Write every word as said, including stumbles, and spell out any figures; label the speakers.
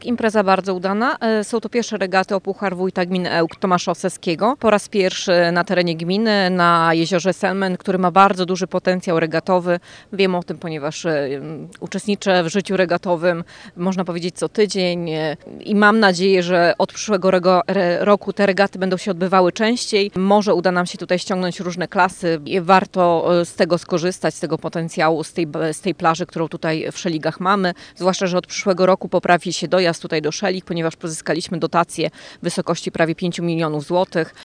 Speaker 1: Impreza bardzo udana. Są to pierwsze regaty o Puchar Wójta Gminy Ełk Tomasza Oseskiego. Po raz pierwszy na terenie gminy, na jeziorze Selmen, który ma bardzo duży potencjał regatowy. Wiem o tym, ponieważ uczestniczę w życiu regatowym, można powiedzieć, co tydzień i mam nadzieję, że od przyszłego roku te regaty będą się odbywały częściej. Może uda nam się tutaj ściągnąć różne klasy. Warto z tego skorzystać, z tego potencjału, z tej, z tej plaży, którą tutaj w Szeligach mamy. Zwłaszcza, że od przyszłego roku poprawi się dojazd tutaj do Szelik, ponieważ pozyskaliśmy dotację w wysokości prawie pięciu milionów złotych.